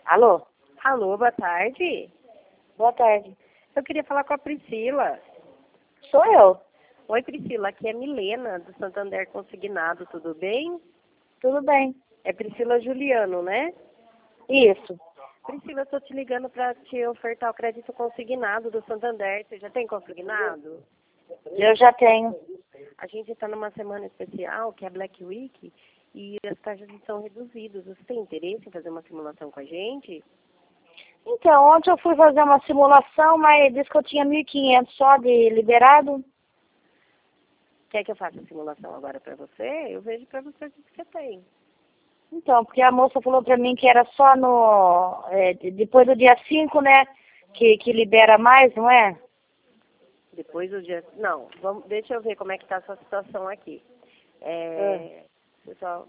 Alô? Alô, boa tarde. Boa tarde. Eu queria falar com a Priscila. Sou eu. Oi, Priscila, aqui é Milena, do Santander Consignado, tudo bem? Tudo bem? É Priscila Juliano, né? Isso. Priscila, eu tô te ligando para te ofertar o crédito consignado do Santander. Você já tem consignado? Eu já tenho. A gente está numa semana especial, que é Black Week, e as taxas estão reduzidas. Você tem interesse em fazer uma simulação com a gente? Então, ontem eu fui fazer uma simulação, mas disse que eu tinha 1.500 só de liberado. Quer que eu faça a simulação agora para você? Eu vejo para você o que você tem. Então, porque a moça falou pra mim que era só no... depois do dia 5, né? Que libera mais, não é? Depois do dia... Não, deixa eu ver como é que está a sua situação aqui. Pessoal,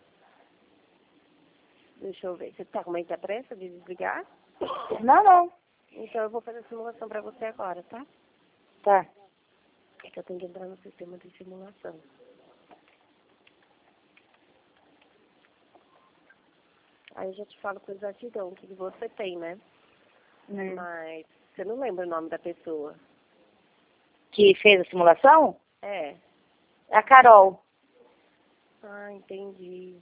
deixa eu ver. Você está com muita pressa de desligar? Não. Então eu vou fazer a simulação para você agora, tá? Tá. É que eu tenho que entrar no sistema de simulação. Aí eu já te falo com exatidão o que você tem, né? Mas você não lembra o nome da pessoa? Que fez a simulação? É. A Carol. Ah, entendi.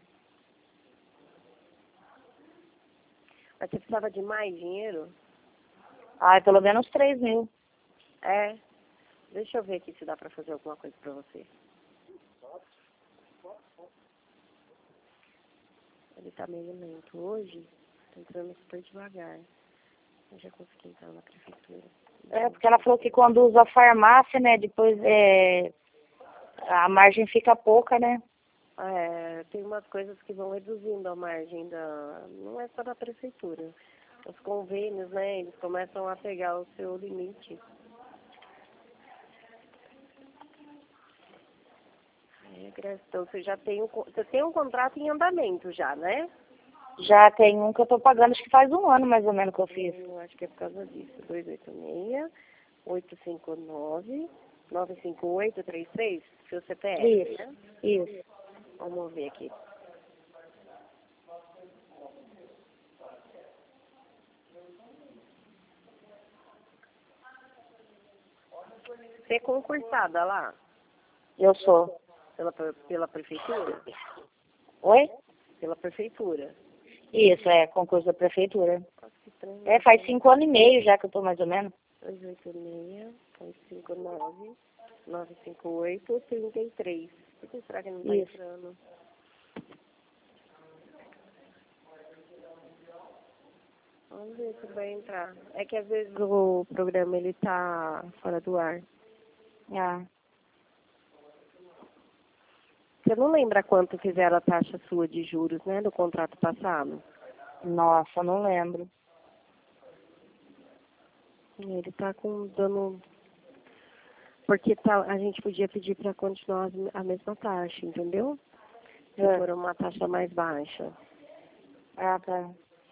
Mas você precisava de mais dinheiro? Ah, pelo menos 3.000. É. Deixa eu ver aqui se dá pra fazer alguma coisa pra você. Ele tá meio lento hoje. Tá entrando super devagar. Eu já consegui entrar na prefeitura. É, porque ela falou que quando usa a farmácia, né, depois a margem fica pouca, né? Tem umas coisas que vão reduzindo a margem da... Não é só da prefeitura. Os convênios, né, eles começam a pegar o seu limite. Então você já tem você tem um contrato em andamento já, né? Já tem um que eu tô pagando, acho que faz um ano mais ou menos que eu fiz. Acho que é por causa disso. 286-859-95833, seu CPF, Isso, né? isso. Vamos ver aqui. Você é concursada lá? Eu sou. Pela prefeitura? Oi? Pela prefeitura. Isso, concurso da prefeitura. Nossa, que estranho. Faz 5 anos e meio já que eu tô mais ou menos. 286-859-958-33. Por que será que não está Isso. entrando? Vamos ver se vai entrar. É que às vezes o programa ele tá fora do ar. Ah. Você não lembra quanto fizeram a taxa sua de juros, né, do contrato passado? Nossa, não lembro. Ele tá dando... Porque a gente podia pedir para continuar a mesma taxa, entendeu? Se for uma taxa mais baixa. Ah, tá.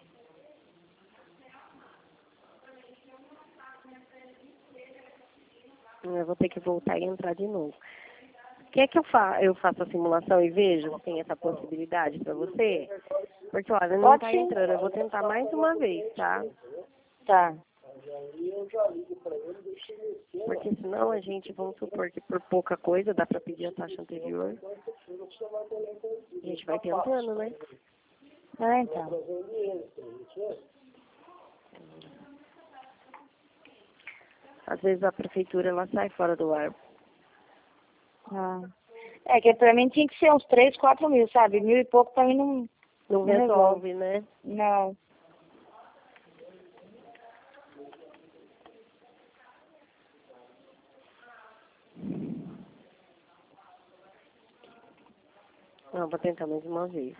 Eu vou ter que voltar e entrar de novo. Quer que eu faça a simulação e veja se tem essa possibilidade para você? Porque, olha, não está entrando. Eu vou tentar mais uma vez, tá? Tá. Porque senão a gente, vamos supor que por pouca coisa dá para pedir a taxa anterior. A gente vai tentando, né? Ah, então. Às vezes a prefeitura ela sai fora do ar. Ah. É que pra mim tinha que ser uns 3, 4 mil, sabe? 1.000 e pouco pra mim Não resolve, né? Não. Não, vou tentar mais uma vez.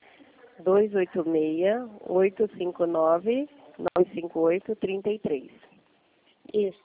286-859-958-33. Isso.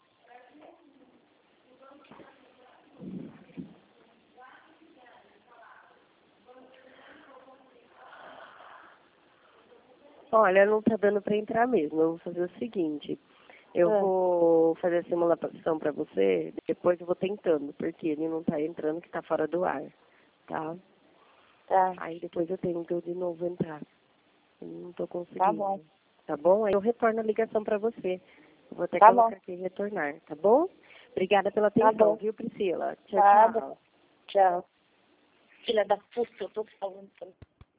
Olha, não tá dando para entrar mesmo. Eu vou fazer o seguinte. Eu vou fazer a simulação para você, depois eu vou tentando, porque ele não tá entrando, que tá fora do ar, tá? Tá. Aí depois eu tento de novo entrar. Não tô conseguindo. Tá bom. Tá bom? Aí eu retorno a ligação para você. Eu vou até Tá colocar bom. aqui retornar, tá bom? Obrigada pela Tá atenção, bom. viu, Priscila? Tchau, Nada. tchau. Tchau. Filha da puta, eu tô falando.